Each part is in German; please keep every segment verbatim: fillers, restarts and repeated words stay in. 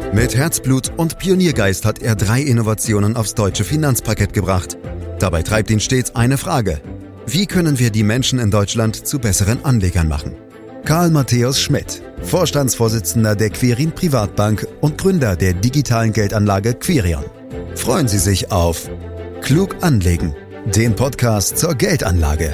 Mit Herzblut und Pioniergeist hat er drei Innovationen aufs deutsche Finanzparkett gebracht. Dabei treibt ihn stets eine Frage: Wie können wir die Menschen in Deutschland zu besseren Anlegern machen? Karl Matthäus Schmidt, Vorstandsvorsitzender der Quirin Privatbank und Gründer der digitalen Geldanlage Quirion. Freuen Sie sich auf Klug anlegen, den Podcast zur Geldanlage.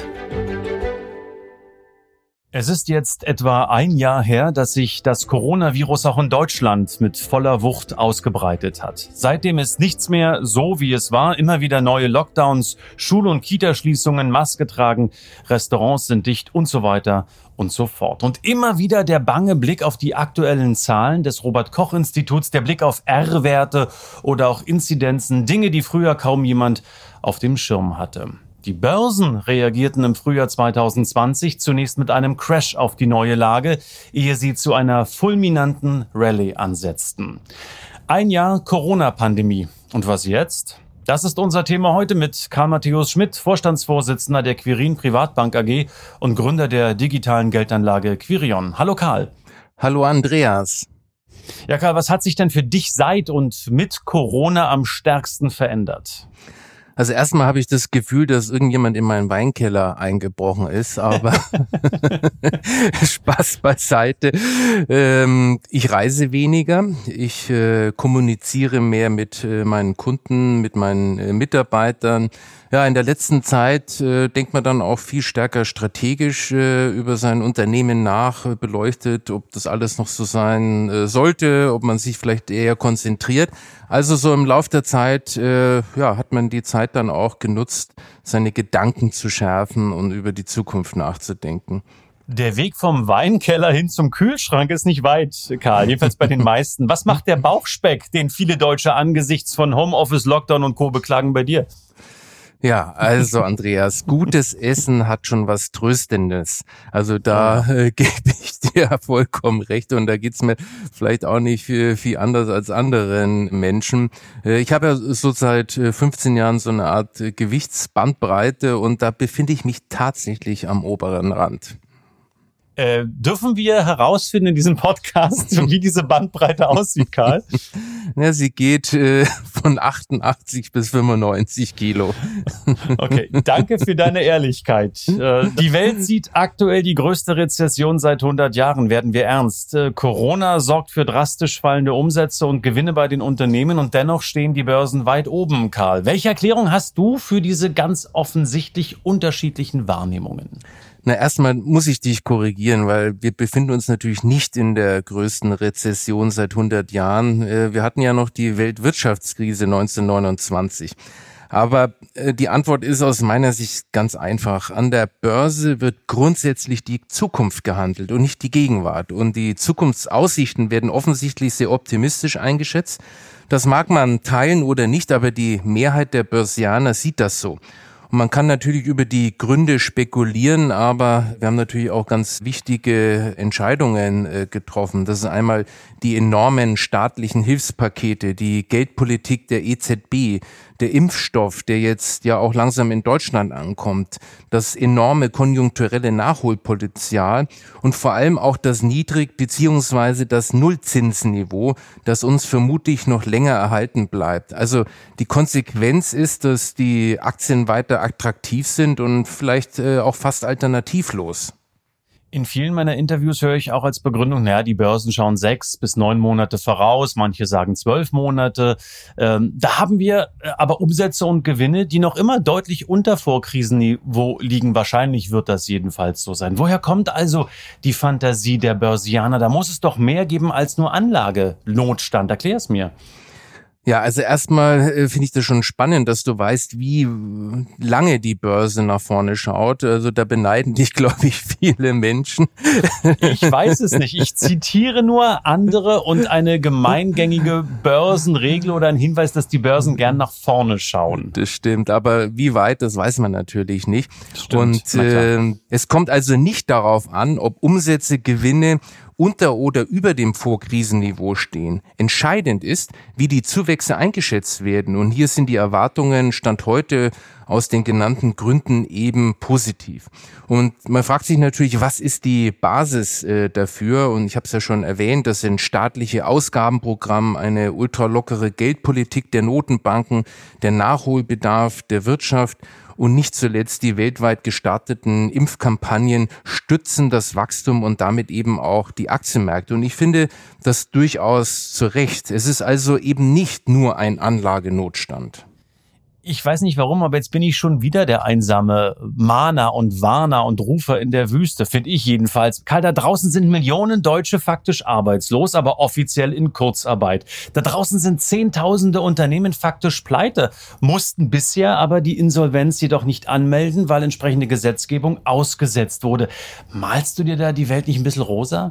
Es ist jetzt etwa ein Jahr her, dass sich das Coronavirus auch in Deutschland mit voller Wucht ausgebreitet hat. Seitdem ist nichts mehr so, wie es war. Immer wieder neue Lockdowns, Schul- und Kitaschließungen, Maske tragen, Restaurants sind dicht und so weiter und so fort. Und immer wieder der bange Blick auf die aktuellen Zahlen des Robert-Koch-Instituts, der Blick auf R-Werte oder auch Inzidenzen, Dinge, die früher kaum jemand auf dem Schirm hatte. Die Börsen reagierten im Frühjahr zwanzig zwanzig zunächst mit einem Crash auf die neue Lage, ehe sie zu einer fulminanten Rallye ansetzten. Ein Jahr Corona-Pandemie. Und was jetzt? Das ist unser Thema heute mit Karl Matthäus Schmidt, Vorstandsvorsitzender der Quirin Privatbank A G und Gründer der digitalen Geldanlage Quirion. Hallo Karl. Hallo Andreas. Ja Karl, was hat sich denn für dich seit und mit Corona am stärksten verändert? Also erstmal habe ich das Gefühl, dass irgendjemand in meinen Weinkeller eingebrochen ist, aber Spaß beiseite. Ähm, ich reise weniger, ich äh, kommuniziere mehr mit äh, meinen Kunden, mit meinen äh, Mitarbeitern. Ja, in der letzten Zeit äh, denkt man dann auch viel stärker strategisch äh, über sein Unternehmen nach, äh, beleuchtet, ob das alles noch so sein äh, sollte, ob man sich vielleicht eher konzentriert. Also so im Lauf der Zeit äh, ja, hat man die Zeit dann auch genutzt, seine Gedanken zu schärfen und über die Zukunft nachzudenken. Der Weg vom Weinkeller hin zum Kühlschrank ist nicht weit, Karl, jedenfalls bei den meisten. Was macht der Bauchspeck, den viele Deutsche angesichts von Homeoffice, Lockdown und Co. beklagen bei dir? Ja, also Andreas, gutes Essen hat schon was Tröstendes. Also da äh, gebe ich dir vollkommen recht und da geht's mir vielleicht auch nicht viel, viel anders als anderen Menschen. Äh, ich habe ja so seit äh, fünfzehn Jahren so eine Art äh, Gewichtsbandbreite und da befinde ich mich tatsächlich am oberen Rand. Äh, dürfen wir herausfinden in diesem Podcast, wie diese Bandbreite aussieht, Karl? Ja, sie geht äh, von achtundachtzig bis fünfundneunzig Kilo. Okay, danke für deine Ehrlichkeit. Äh, die Welt sieht aktuell die größte Rezession seit hundert Jahren, werden wir ernst. Äh, Corona sorgt für drastisch fallende Umsätze und Gewinne bei den Unternehmen und dennoch stehen die Börsen weit oben, Karl. Welche Erklärung hast du für diese ganz offensichtlich unterschiedlichen Wahrnehmungen? Na, erstmal muss ich dich korrigieren, weil wir befinden uns natürlich nicht in der größten Rezession seit hundert Jahren. Wir hatten ja noch die Weltwirtschaftskrise neunzehnhundertneunundzwanzig. Aber die Antwort ist aus meiner Sicht ganz einfach. An der Börse wird grundsätzlich die Zukunft gehandelt und nicht die Gegenwart. Und die Zukunftsaussichten werden offensichtlich sehr optimistisch eingeschätzt. Das mag man teilen oder nicht, aber die Mehrheit der Börsianer sieht das so. Und man kann natürlich über die Gründe spekulieren, aber wir haben natürlich auch ganz wichtige Entscheidungen äh, getroffen. Das ist einmal die enormen staatlichen Hilfspakete, die Geldpolitik der E Z B, der Impfstoff, der jetzt ja auch langsam in Deutschland ankommt, das enorme konjunkturelle Nachholpotenzial und vor allem auch das Niedrig- bzw. das Nullzinsniveau, das uns vermutlich noch länger erhalten bleibt. Also die Konsequenz ist, dass die Aktien weiter attraktiv sind und vielleicht äh, auch fast alternativlos. In vielen meiner Interviews höre ich auch als Begründung, naja, die Börsen schauen sechs bis neun Monate voraus, manche sagen zwölf Monate. Ähm, da haben wir aber Umsätze und Gewinne, die noch immer deutlich unter Vorkrisenniveau liegen. Wahrscheinlich wird das jedenfalls so sein. Woher kommt also die Fantasie der Börsianer? Da muss es doch mehr geben als nur Anlagenotstand. Erklär es mir. Ja, also erstmal äh, finde ich das schon spannend, dass du weißt, wie lange die Börse nach vorne schaut. Also da beneiden dich, glaube ich, viele Menschen. Ich weiß es nicht. Ich zitiere nur andere und eine gemeingängige Börsenregel oder ein Hinweis, dass die Börsen gern nach vorne schauen. Das stimmt, aber wie weit, das weiß man natürlich nicht. Stimmt, und äh, es kommt also nicht darauf an, ob Umsätze, Gewinne unter oder über dem Vorkrisenniveau stehen. Entscheidend ist, wie die Zuwächse eingeschätzt werden. Und hier sind die Erwartungen Stand heute aus den genannten Gründen eben positiv. Und man fragt sich natürlich, was ist die Basis äh, dafür? Und ich habe es ja schon erwähnt, das sind staatliche Ausgabenprogramme, eine ultralockere Geldpolitik der Notenbanken, der Nachholbedarf der Wirtschaft und nicht zuletzt die weltweit gestarteten Impfkampagnen stützen das Wachstum und damit eben auch die Aktienmärkte. Und ich finde das durchaus zu Recht. Es ist also eben nicht nur ein Anlagenotstand. Ich weiß nicht warum, aber jetzt bin ich schon wieder der einsame Mahner und Warner und Rufer in der Wüste, finde ich jedenfalls. Karl, da draußen sind Millionen Deutsche faktisch arbeitslos, aber offiziell in Kurzarbeit. Da draußen sind Zehntausende Unternehmen faktisch pleite, mussten bisher aber die Insolvenz jedoch nicht anmelden, weil entsprechende Gesetzgebung ausgesetzt wurde. Malst du dir da die Welt nicht ein bisschen rosa?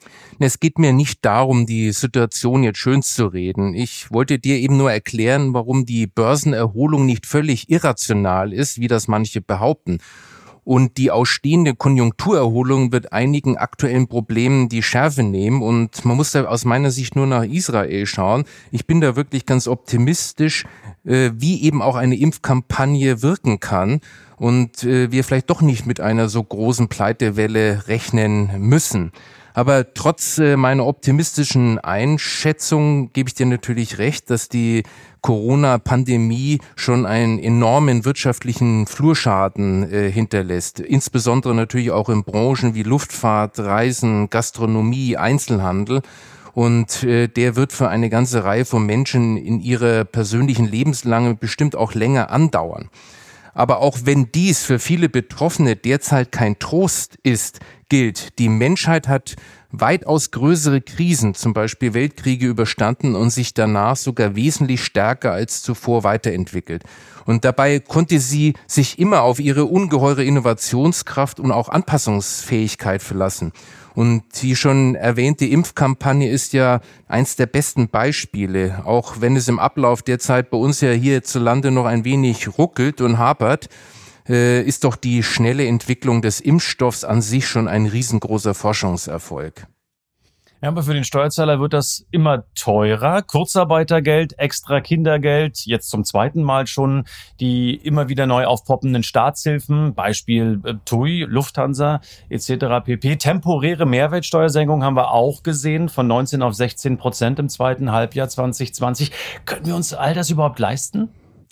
Es geht mir nicht darum, die Situation jetzt schön zu reden. Ich wollte dir eben nur erklären, warum die Börsenerholung nicht völlig irrational ist, wie das manche behaupten. Und die ausstehende Konjunkturerholung wird einigen aktuellen Problemen die Schärfe nehmen. Und man muss da aus meiner Sicht nur nach Israel schauen. Ich bin da wirklich ganz optimistisch, wie eben auch eine Impfkampagne wirken kann. Und wir vielleicht doch nicht mit einer so großen Pleitewelle rechnen müssen. Aber trotz äh, meiner optimistischen Einschätzung gebe ich dir natürlich recht, dass die Corona-Pandemie schon einen enormen wirtschaftlichen Flurschaden äh, hinterlässt. Insbesondere natürlich auch in Branchen wie Luftfahrt, Reisen, Gastronomie, Einzelhandel. Und äh, der wird für eine ganze Reihe von Menschen in ihrer persönlichen Lebenslange bestimmt auch länger andauern. Aber auch wenn dies für viele Betroffene derzeit kein Trost ist, gilt, die Menschheit hat weitaus größere Krisen, zum Beispiel Weltkriege, überstanden und sich danach sogar wesentlich stärker als zuvor weiterentwickelt. Und dabei konnte sie sich immer auf ihre ungeheure Innovationskraft und auch Anpassungsfähigkeit verlassen. Und die schon erwähnte Impfkampagne ist ja eins der besten Beispiele, auch wenn es im Ablauf derzeit bei uns ja hierzulande noch ein wenig ruckelt und hapert, äh, ist doch die schnelle Entwicklung des Impfstoffs an sich schon ein riesengroßer Forschungserfolg. Ja, aber für den Steuerzahler wird das immer teurer. Kurzarbeitergeld, extra Kindergeld, jetzt zum zweiten Mal schon die immer wieder neu aufpoppenden Staatshilfen, Beispiel äh, T U I, Lufthansa et cetera pp. Temporäre Mehrwertsteuersenkung haben wir auch gesehen, von neunzehn auf sechzehn Prozent im zweiten Halbjahr zwanzig zwanzig. Können wir uns all das überhaupt leisten?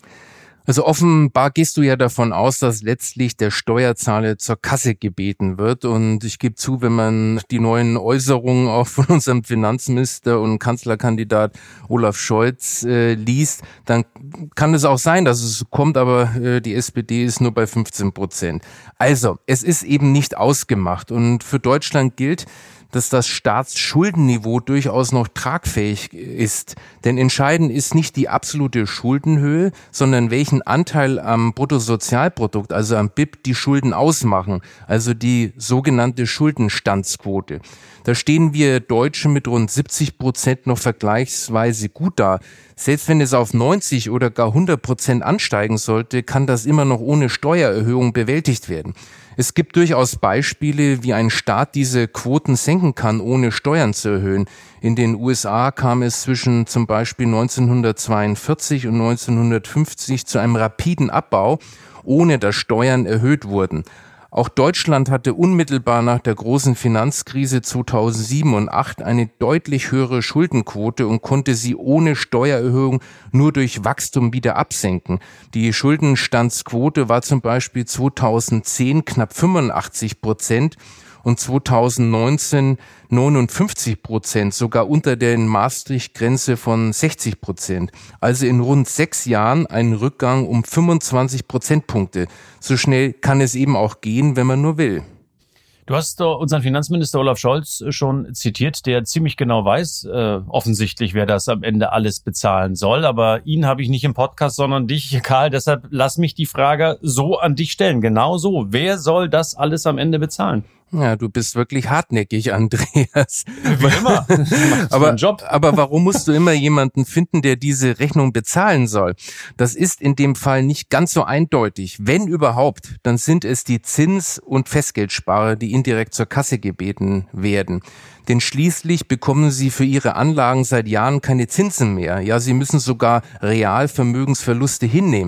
Also offenbar gehst du ja davon aus, dass letztlich der Steuerzahler zur Kasse gebeten wird. Und ich gebe zu, wenn man die neuen Äußerungen auch von unserem Finanzminister und Kanzlerkandidat Olaf Scholz äh, liest, dann kann es auch sein, dass es kommt, aber äh, die S P D ist nur bei fünfzehn Prozent. Also, es ist eben nicht ausgemacht. Und für Deutschland gilt, dass das Staatsschuldenniveau durchaus noch tragfähig ist. Denn entscheidend ist nicht die absolute Schuldenhöhe, sondern welchen Anteil am Bruttosozialprodukt, also am B I P, die Schulden ausmachen, also die sogenannte Schuldenstandsquote. Da stehen wir Deutsche mit rund siebzig Prozent noch vergleichsweise gut da. Selbst wenn es auf neunzig oder gar hundert Prozent ansteigen sollte, kann das immer noch ohne Steuererhöhung bewältigt werden. Es gibt durchaus Beispiele, wie ein Staat diese Quoten senken kann, ohne Steuern zu erhöhen. In den U S A kam es zwischen zum Beispiel neunzehnhundertzweiundvierzig und neunzehnhundertfünfzig zu einem rapiden Abbau, ohne dass Steuern erhöht wurden. Auch Deutschland hatte unmittelbar nach der großen Finanzkrise zweitausendsieben und zweitausendacht eine deutlich höhere Schuldenquote und konnte sie ohne Steuererhöhung nur durch Wachstum wieder absenken. Die Schuldenstandsquote war zum Beispiel zweitausendzehn knapp fünfundachtzig Prozent und zweitausendneunzehn neunundfünfzig Prozent, sogar unter der Maastricht-Grenze von sechzig Prozent. Also in rund sechs Jahren ein Rückgang um fünfundzwanzig Prozentpunkte. So schnell kann es eben auch gehen, wenn man nur will. Du hast unseren Finanzminister Olaf Scholz schon zitiert, der ziemlich genau weiß, äh, offensichtlich, wer das am Ende alles bezahlen soll. Aber ihn habe ich nicht im Podcast, sondern dich, Karl. Deshalb lass mich die Frage so an dich stellen. Genau so. Wer soll das alles am Ende bezahlen? Ja, du bist wirklich hartnäckig, Andreas. Wie immer. aber, Job. aber warum musst du immer jemanden finden, der diese Rechnung bezahlen soll? Das ist in dem Fall nicht ganz so eindeutig. Wenn überhaupt, dann sind es die Zins- und Festgeldsparer, die indirekt zur Kasse gebeten werden. Denn schließlich bekommen sie für ihre Anlagen seit Jahren keine Zinsen mehr. Ja, sie müssen sogar real Vermögensverluste hinnehmen.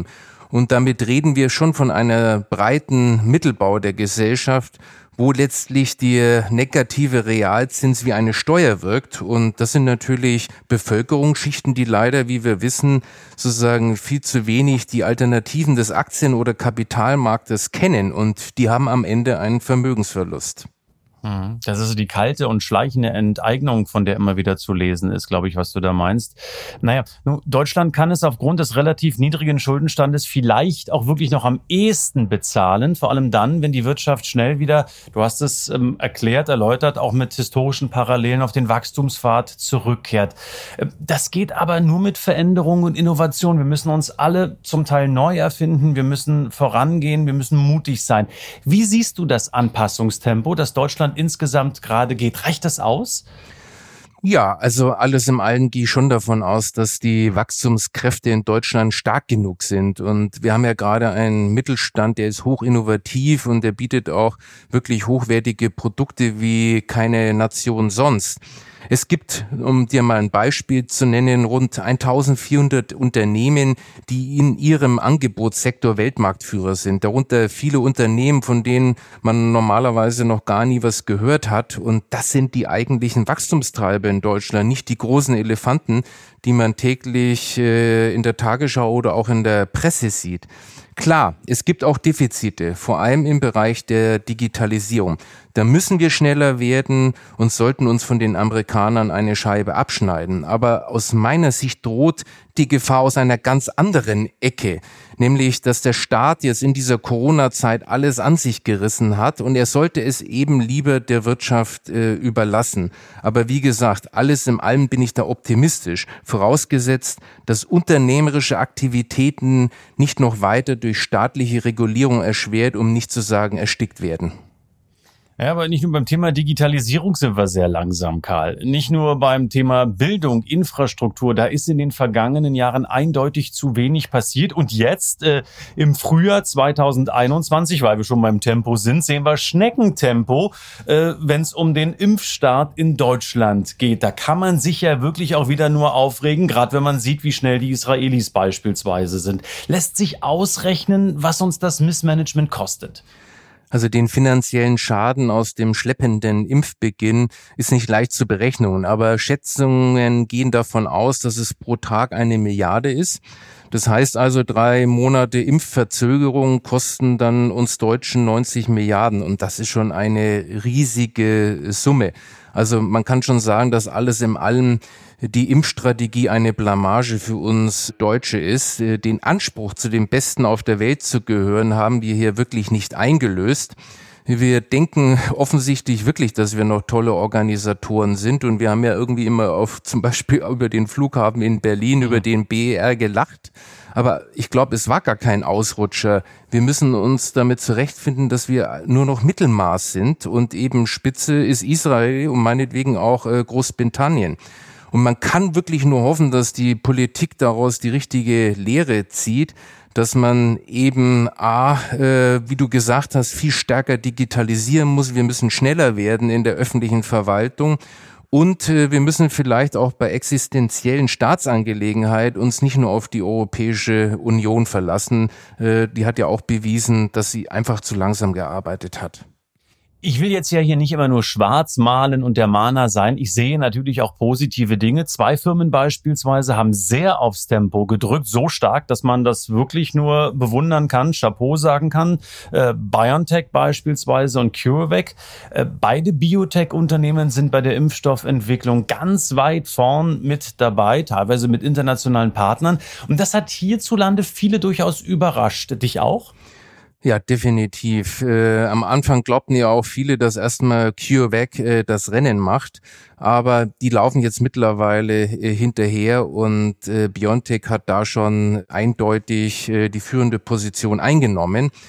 Und damit reden wir schon von einer breiten Mittelbau der Gesellschaft, wo letztlich der negative Realzins wie eine Steuer wirkt. Und das sind natürlich Bevölkerungsschichten, die leider, wie wir wissen, sozusagen viel zu wenig die Alternativen des Aktien- oder Kapitalmarktes kennen. Und die haben am Ende einen Vermögensverlust. Das ist so die kalte und schleichende Enteignung, von der immer wieder zu lesen ist, glaube ich, was du da meinst. Naja, nun, Deutschland kann es aufgrund des relativ niedrigen Schuldenstandes vielleicht auch wirklich noch am ehesten bezahlen, vor allem dann, wenn die Wirtschaft schnell wieder, du hast es ähm, erklärt, erläutert, auch mit historischen Parallelen auf den Wachstumspfad zurückkehrt. Das geht aber nur mit Veränderung und Innovation. Wir müssen uns alle zum Teil neu erfinden, wir müssen vorangehen, wir müssen mutig sein. Wie siehst du das Anpassungstempo, das Deutschland insgesamt gerade geht? Reicht das aus? Ja, also alles im Allen gehe ich schon davon aus, dass die Wachstumskräfte in Deutschland stark genug sind. Und wir haben ja gerade einen Mittelstand, der ist hoch innovativ und der bietet auch wirklich hochwertige Produkte wie keine Nation sonst. Es gibt, um dir mal ein Beispiel zu nennen, rund eintausendvierhundert Unternehmen, die in ihrem Angebotssektor Weltmarktführer sind. Darunter viele Unternehmen, von denen man normalerweise noch gar nie was gehört hat. Und das sind die eigentlichen Wachstumstreiber in Deutschland, nicht die großen Elefanten, die man täglich äh, in der Tagesschau oder auch in der Presse sieht. Klar, es gibt auch Defizite, vor allem im Bereich der Digitalisierung. Da müssen wir schneller werden und sollten uns von den Amerikanern eine Scheibe abschneiden. Aber aus meiner Sicht droht die Gefahr aus einer ganz anderen Ecke, nämlich, dass der Staat jetzt in dieser Corona-Zeit alles an sich gerissen hat und er sollte es eben lieber der Wirtschaft äh, überlassen. Aber wie gesagt, alles in allem bin ich da optimistisch, vorausgesetzt, dass unternehmerische Aktivitäten nicht noch weiter durch staatliche Regulierung erschwert, um nicht zu sagen erstickt werden. Ja, aber nicht nur beim Thema Digitalisierung sind wir sehr langsam, Karl. Nicht nur beim Thema Bildung, Infrastruktur, da ist in den vergangenen Jahren eindeutig zu wenig passiert. Und jetzt, äh, im Frühjahr zweitausendeinundzwanzig, weil wir schon beim Tempo sind, sehen wir Schneckentempo, äh, wenn es um den Impfstart in Deutschland geht. Da kann man sich ja wirklich auch wieder nur aufregen, gerade wenn man sieht, wie schnell die Israelis beispielsweise sind. Lässt sich ausrechnen, was uns das Missmanagement kostet? Also den finanziellen Schaden aus dem schleppenden Impfbeginn ist nicht leicht zu berechnen, aber Schätzungen gehen davon aus, dass es pro Tag eine Milliarde ist. Das heißt also, drei Monate Impfverzögerung kosten dann uns Deutschen neunzig Milliarden und das ist schon eine riesige Summe. Also man kann schon sagen, dass alles in allem die Impfstrategie eine Blamage für uns Deutsche ist. Den Anspruch, zu den Besten auf der Welt zu gehören, haben wir hier wirklich nicht eingelöst. Wir denken offensichtlich wirklich, dass wir noch tolle Organisatoren sind und wir haben ja irgendwie immer auf zum Beispiel über den Flughafen in Berlin, über den B E R gelacht. Aber ich glaube, es war gar kein Ausrutscher. Wir müssen uns damit zurechtfinden, dass wir nur noch Mittelmaß sind und eben Spitze ist Israel und meinetwegen auch äh, Großbritannien. Und man kann wirklich nur hoffen, dass die Politik daraus die richtige Lehre zieht, dass man eben A, äh, wie du gesagt hast, viel stärker digitalisieren muss. Wir müssen schneller werden in der öffentlichen Verwaltung. Und äh, wir müssen vielleicht auch bei existenziellen Staatsangelegenheiten uns nicht nur auf die Europäische Union verlassen. Äh, die hat ja auch bewiesen, dass sie einfach zu langsam gearbeitet hat. Ich will jetzt ja hier nicht immer nur schwarz malen und der Mahner sein. Ich sehe natürlich auch positive Dinge. Zwei Firmen beispielsweise haben sehr aufs Tempo gedrückt, so stark, dass man das wirklich nur bewundern kann, Chapeau sagen kann. Äh, BioNTech beispielsweise und CureVac. Äh, beide Biotech-Unternehmen sind bei der Impfstoffentwicklung ganz weit vorn mit dabei, teilweise mit internationalen Partnern. Und das hat hierzulande viele durchaus überrascht. Dich auch? Ja, definitiv. Äh, am Anfang glaubten ja auch viele, dass erstmal CureVac äh, das Rennen macht, aber die laufen jetzt mittlerweile äh, hinterher und äh, BioNTech hat da schon eindeutig äh, die führende Position eingenommen.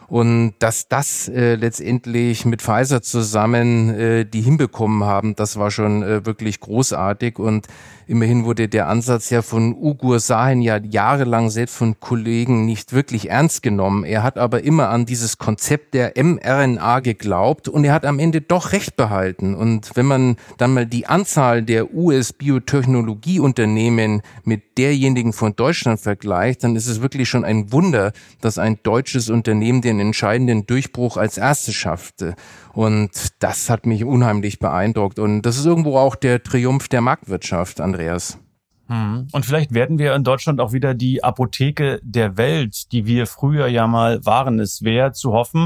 Und dass das äh, letztendlich mit Pfizer zusammen äh, die hinbekommen haben, das war schon äh, wirklich großartig. Und immerhin wurde der Ansatz ja von Ugur Sahin ja jahrelang selbst von Kollegen nicht wirklich ernst genommen. Er hat aber immer an dieses Konzept der mRNA geglaubt und er hat am Ende doch recht behalten. Und wenn man dann mal die Anzahl der U S-Biotechnologieunternehmen mit derjenigen von Deutschland vergleicht, dann ist es wirklich schon ein Wunder, dass ein deutsches Unternehmen den entscheidenden Durchbruch als erstes schaffte. Und das hat mich unheimlich beeindruckt. Und das ist irgendwo auch der Triumph der Marktwirtschaft, Andreas. Und vielleicht werden wir in Deutschland auch wieder die Apotheke der Welt, die wir früher ja mal waren. Es wäre zu hoffen,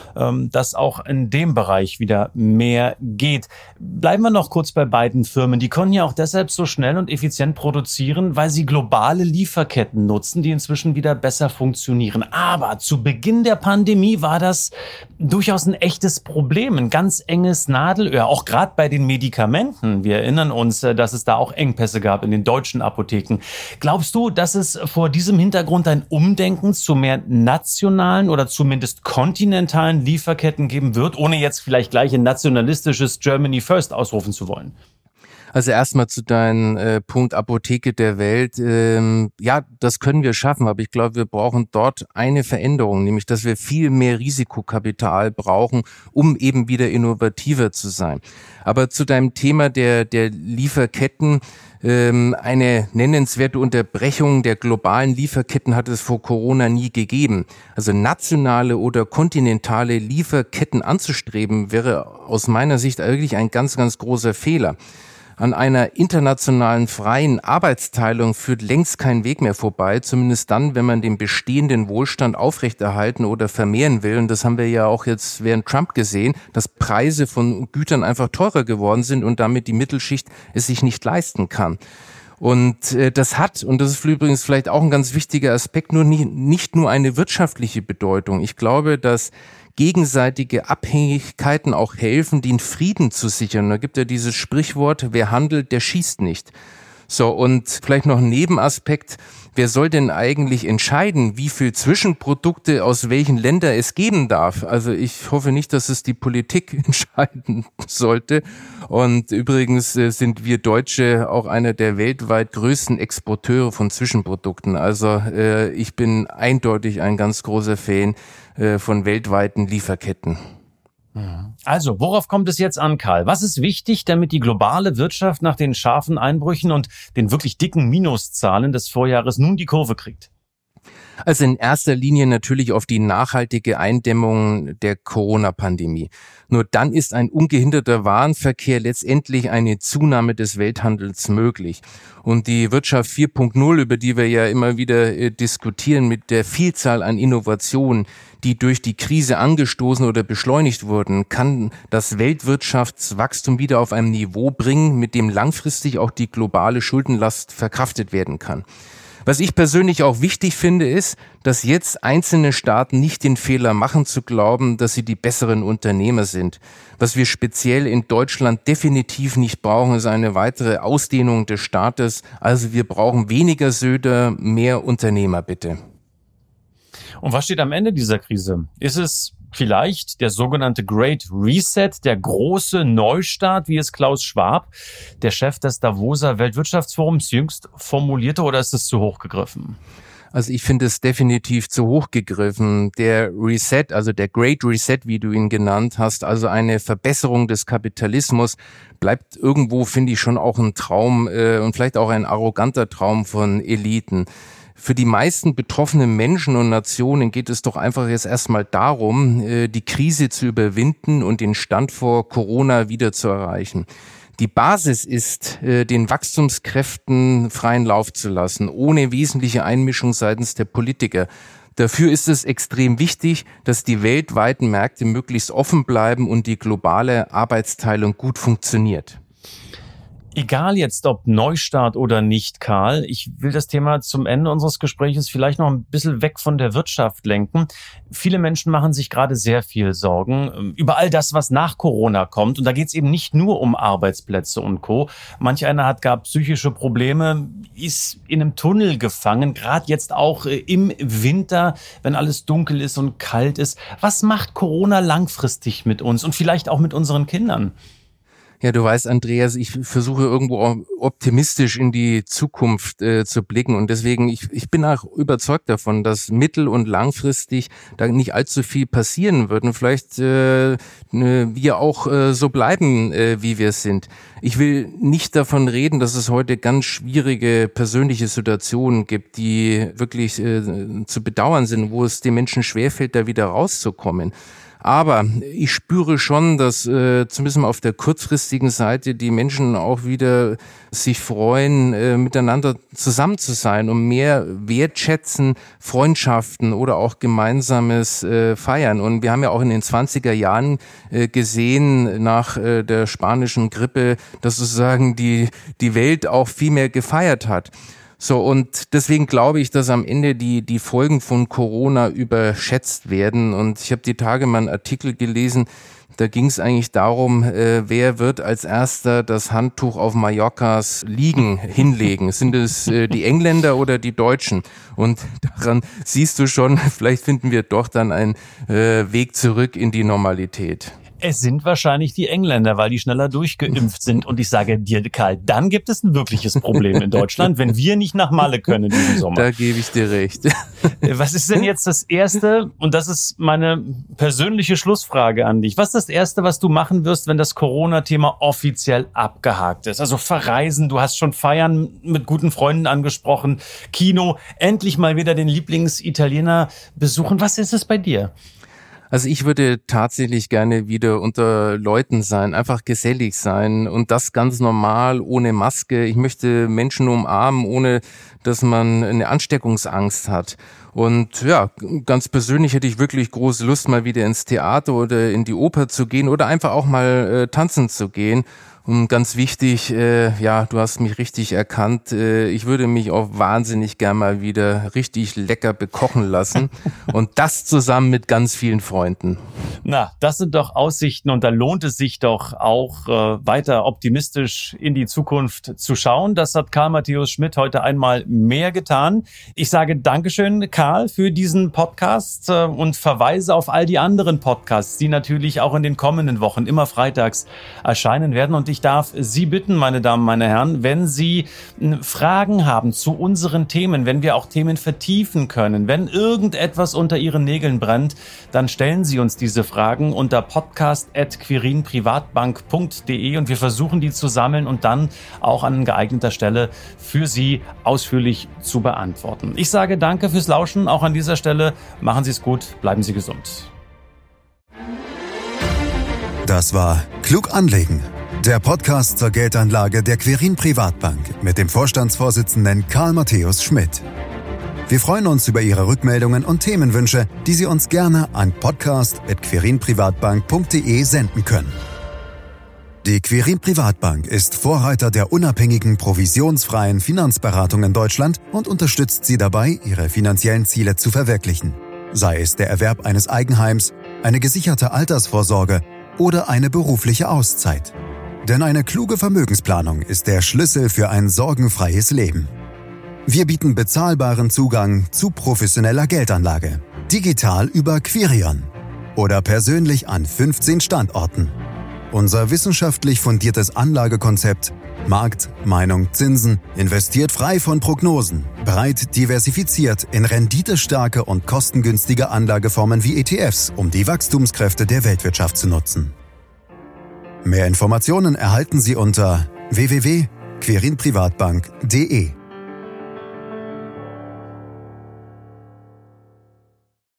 dass auch in dem Bereich wieder mehr geht. Bleiben wir noch kurz bei beiden Firmen. Die konnten ja auch deshalb so schnell und effizient produzieren, weil sie globale Lieferketten nutzen, die inzwischen wieder besser funktionieren. Aber zu Beginn der Pandemie war das durchaus ein echtes Problem, ein ganz enges Nadelöhr, auch gerade bei den Medikamenten. Wir erinnern uns, dass es da auch Engpässe gab in den deutschen Apotheken. Glaubst du, dass es vor diesem Hintergrund ein Umdenken zu mehr nationalen oder zumindest kontinentalen Lieferketten geben wird, ohne jetzt vielleicht gleich ein nationalistisches Germany First ausrufen zu wollen? Also erstmal zu deinem äh, Punkt Apotheke der Welt. Ähm, ja, das können wir schaffen, aber ich glaube, wir brauchen dort eine Veränderung, nämlich, dass wir viel mehr Risikokapital brauchen, um eben wieder innovativer zu sein. Aber zu deinem Thema der, der Lieferketten, ähm, eine nennenswerte Unterbrechung der globalen Lieferketten hat es vor Corona nie gegeben. Also nationale oder kontinentale Lieferketten anzustreben, wäre aus meiner Sicht wirklich ein ganz, ganz großer Fehler. An einer internationalen freien Arbeitsteilung führt längst kein Weg mehr vorbei, zumindest dann, wenn man den bestehenden Wohlstand aufrechterhalten oder vermehren will. Und das haben wir ja auch jetzt während Trump gesehen, dass Preise von Gütern einfach teurer geworden sind und damit die Mittelschicht es sich nicht leisten kann. Und äh, das hat, und das ist übrigens vielleicht auch ein ganz wichtiger Aspekt, nur nie, nicht nur eine wirtschaftliche Bedeutung. Ich glaube, dass gegenseitige Abhängigkeiten auch helfen, den Frieden zu sichern. Da gibt ja dieses Sprichwort, wer handelt, der schießt nicht. So, und vielleicht noch ein Nebenaspekt. Wer soll denn eigentlich entscheiden, wie viel Zwischenprodukte aus welchen Ländern es geben darf? Also ich hoffe nicht, dass es die Politik entscheiden sollte. Und übrigens sind wir Deutsche auch einer der weltweit größten Exporteure von Zwischenprodukten. Also äh, ich bin eindeutig ein ganz großer Fan äh, von weltweiten Lieferketten. Also, worauf kommt es jetzt an, Karl? Was ist wichtig, damit die globale Wirtschaft nach den scharfen Einbrüchen und den wirklich dicken Minuszahlen des Vorjahres nun die Kurve kriegt? Also in erster Linie natürlich auf die nachhaltige Eindämmung der Corona-Pandemie. Nur dann ist ein ungehinderter Warenverkehr letztendlich eine Zunahme des Welthandels möglich. Und die Wirtschaft vier Punkt null, über die wir ja immer wieder äh, diskutieren, mit der Vielzahl an Innovationen, die durch die Krise angestoßen oder beschleunigt wurden, kann das Weltwirtschaftswachstum wieder auf einem Niveau bringen, mit dem langfristig auch die globale Schuldenlast verkraftet werden kann. Was ich persönlich auch wichtig finde, ist, dass jetzt einzelne Staaten nicht den Fehler machen zu glauben, dass sie die besseren Unternehmer sind. Was wir speziell in Deutschland definitiv nicht brauchen, ist eine weitere Ausdehnung des Staates. Also wir brauchen weniger Söder, mehr Unternehmer bitte. Und was steht am Ende dieser Krise? Ist es vielleicht der sogenannte Great Reset, der große Neustart, wie es Klaus Schwab, der Chef des Davoser Weltwirtschaftsforums, jüngst formulierte, oder ist es zu hoch gegriffen? Also ich finde es definitiv zu hoch gegriffen. Der Reset, also der Great Reset, wie du ihn genannt hast, also eine Verbesserung des Kapitalismus, bleibt irgendwo, finde ich, schon auch ein Traum äh, und vielleicht auch ein arroganter Traum von Eliten. Für die meisten betroffenen Menschen und Nationen geht es doch einfach jetzt erstmal darum, die Krise zu überwinden und den Stand vor Corona wieder zu erreichen. Die Basis ist, den Wachstumskräften freien Lauf zu lassen, ohne wesentliche Einmischung seitens der Politiker. Dafür ist es extrem wichtig, dass die weltweiten Märkte möglichst offen bleiben und die globale Arbeitsteilung gut funktioniert. Egal jetzt, ob Neustart oder nicht, Karl, ich will das Thema zum Ende unseres Gespräches vielleicht noch ein bisschen weg von der Wirtschaft lenken. Viele Menschen machen sich gerade sehr viel Sorgen über all das, was nach Corona kommt. Und da geht es eben nicht nur um Arbeitsplätze und Co. Manch einer hat gar psychische Probleme, ist in einem Tunnel gefangen, gerade jetzt auch im Winter, wenn alles dunkel ist und kalt ist. Was macht Corona langfristig mit uns und vielleicht auch mit unseren Kindern? Ja, du weißt, Andreas, ich versuche irgendwo optimistisch in die Zukunft äh, zu blicken und deswegen, ich, ich bin auch überzeugt davon, dass mittel- und langfristig da nicht allzu viel passieren wird und vielleicht äh, ne, wir auch äh, so bleiben, äh, wie wir sind. Ich will nicht davon reden, dass es heute ganz schwierige persönliche Situationen gibt, die wirklich äh, zu bedauern sind, wo es den Menschen schwerfällt, da wieder rauszukommen. Aber ich spüre schon, dass äh, zumindest mal auf der kurzfristigen Seite die Menschen auch wieder sich freuen, äh, miteinander zusammen zu sein und mehr wertschätzen, Freundschaften oder auch gemeinsames äh, Feiern. Und wir haben ja auch in den zwanziger Jahren äh, gesehen, nach äh, der spanischen Grippe, dass sozusagen die, die Welt auch viel mehr gefeiert hat. So, und deswegen glaube ich, dass am Ende die die Folgen von Corona überschätzt werden. Und ich habe die Tage mal einen Artikel gelesen, da ging es eigentlich darum, äh, wer wird als erster das Handtuch auf Mallorcas Liegen hinlegen? Sind es äh, die Engländer oder die Deutschen? Und daran siehst du schon, vielleicht finden wir doch dann einen äh, Weg zurück in die Normalität. Es sind wahrscheinlich die Engländer, weil die schneller durchgeimpft sind. Und ich sage dir, Karl, dann gibt es ein wirkliches Problem in Deutschland, wenn wir nicht nach Malle können diesen Sommer. Da gebe ich dir recht. Was ist denn jetzt das Erste, und das ist meine persönliche Schlussfrage an dich, was ist das Erste, was du machen wirst, wenn das Corona-Thema offiziell abgehakt ist? Also verreisen, du hast schon Feiern mit guten Freunden angesprochen, Kino, endlich mal wieder den Lieblingsitaliener besuchen. Was ist es bei dir? Also ich würde tatsächlich gerne wieder unter Leuten sein, einfach gesellig sein und das ganz normal, ohne Maske. Ich möchte Menschen umarmen, ohne dass man eine Ansteckungsangst hat. Und ja, ganz persönlich hätte ich wirklich große Lust, mal wieder ins Theater oder in die Oper zu gehen oder einfach auch mal äh, tanzen zu gehen. Und ganz wichtig, äh, ja, du hast mich richtig erkannt, äh, ich würde mich auch wahnsinnig gern mal wieder richtig lecker bekochen lassen und das zusammen mit ganz vielen Freunden. Na, das sind doch Aussichten und da lohnt es sich doch auch äh, weiter optimistisch in die Zukunft zu schauen. Das hat Karl Matthäus Schmidt heute einmal mehr getan. Ich sage Dankeschön, Karl, für diesen Podcast äh, und verweise auf all die anderen Podcasts, die natürlich auch in den kommenden Wochen immer freitags erscheinen werden. Und ich Ich darf Sie bitten, meine Damen, meine Herren, wenn Sie Fragen haben zu unseren Themen, wenn wir auch Themen vertiefen können, wenn irgendetwas unter Ihren Nägeln brennt, dann stellen Sie uns diese Fragen unter podcast at quirinprivatbank punkt de und wir versuchen die zu sammeln und dann auch an geeigneter Stelle für Sie ausführlich zu beantworten. Ich sage danke fürs Lauschen, auch an dieser Stelle. Machen Sie es gut, bleiben Sie gesund. Das war Klug anlegen. Der Podcast zur Geldanlage der Quirin Privatbank mit dem Vorstandsvorsitzenden Karl Matthäus Schmidt. Wir freuen uns über Ihre Rückmeldungen und Themenwünsche, die Sie uns gerne an podcast at quirinprivatbank punkt de senden können. Die Quirin Privatbank ist Vorreiter der unabhängigen, provisionsfreien Finanzberatung in Deutschland und unterstützt Sie dabei, Ihre finanziellen Ziele zu verwirklichen. Sei es der Erwerb eines Eigenheims, eine gesicherte Altersvorsorge oder eine berufliche Auszeit. Denn eine kluge Vermögensplanung ist der Schlüssel für ein sorgenfreies Leben. Wir bieten bezahlbaren Zugang zu professioneller Geldanlage. Digital über Quirion oder persönlich an fünfzehn Standorten. Unser wissenschaftlich fundiertes Anlagekonzept Markt, Meinung, Zinsen investiert frei von Prognosen, breit diversifiziert in renditestarke und kostengünstige Anlageformen wie E T Fs, um die Wachstumskräfte der Weltwirtschaft zu nutzen. Mehr Informationen erhalten Sie unter w w w punkt quirinprivatbank punkt de.